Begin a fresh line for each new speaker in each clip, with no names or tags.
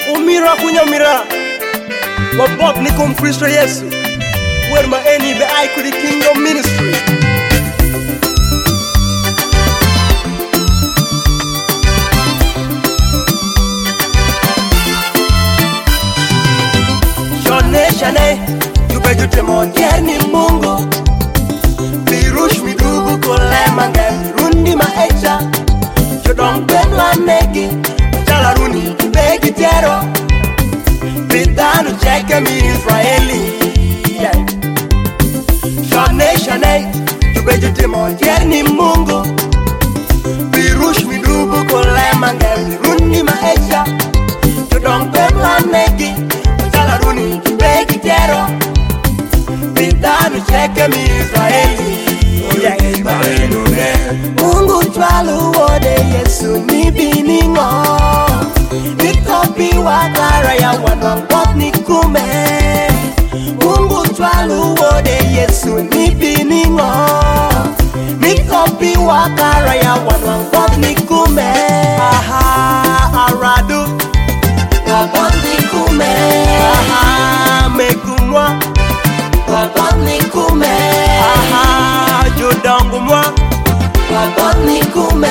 Umira kunyamira Wabot ni kum Kristo Yesu Where ma eni be I could the kingdom ministry Shane You beju temo ni Mungu Birush mi dubu kole mangen Rundi ma echa Jodong benwa negi Chala runi begi tero Bidanu cheke mi Israeli Shane You beju temo ni Mungu Birush mi dubu kole mangen Rundi ma echa Jodong benwa negi Chala runi begi tero Bidanu cheke mi Israeli Mungu chwalu wode Yesu ni biningo Nitopi wakara ya wanwangot ni kume Mungu chwalu wode Yesu ni biningo Nitopi wakara ya wanwangot ni kume Aha aradu Wabot ni kume Aha mekumwa Wabot ni kume Aha jodangu mwa Wabot ni kume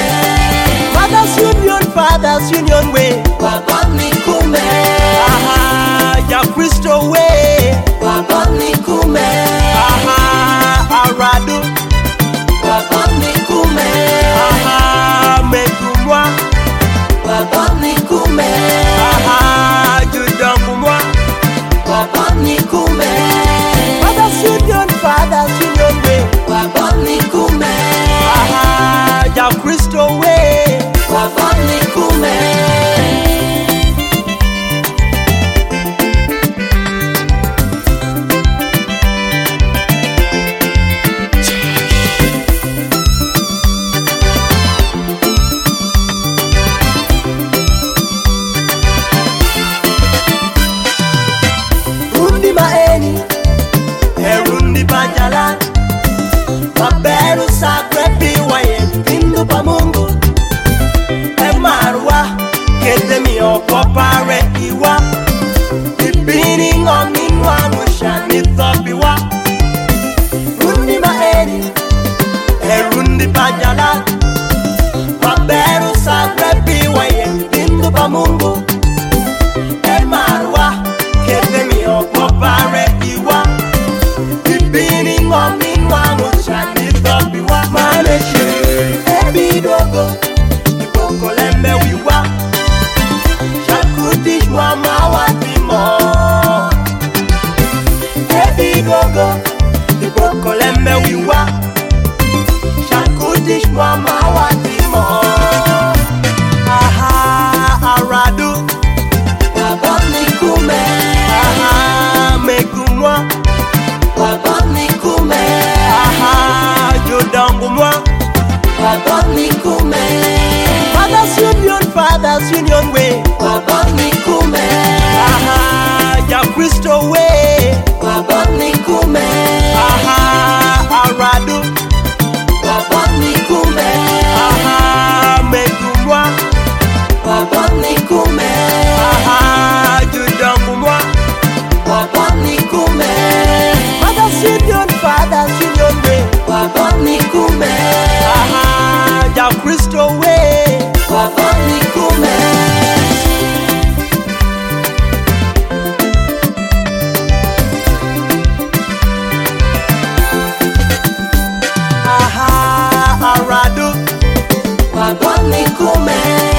Father's Union way Wabot ni kume Aha ya Kristo way Wabot ni kume Aha aradu Wabot ni kume Aha mekumwa Wabot ni kume Aha jodangu mwa Wabot ni kume Father's Union way Wabot ni kume Aha ya Kristo way Wabot ni kume Rundi maeni Rundi bajala Maberu sagrepi waye Pindu pa Mungu Emarwa Kete mi okopare iwa Ibini ngominwa Mushani thobiwa Rundi maeni Rundi bajala Maberu sagrepi waye Pindu pa Mungu Emarwa Kete mi okopare iwa Ibini ngominwa Mushani thobiwa Maneshe Ebidogo Kolembe wiwa Shakudish mama watimo Ebi gogo Ibo kolembe wiwa Shakudish mama watimo Aha aradu Wabot ni kume Aha mekumwa Wabot ni kume Aha jodangu mwa Wabot ni kume Father's Union way Wabot ni kume Aha ya Kristo way Wabot ni kume Aha aradu Wabot ni kume Aha mekumwa Wabot ni kume Aha jodangu mwa Wabot ni kume Father's Union way Wabot ni kume Aha ya Kristo way Wabot ni kume Aha aradu Wabot ni kume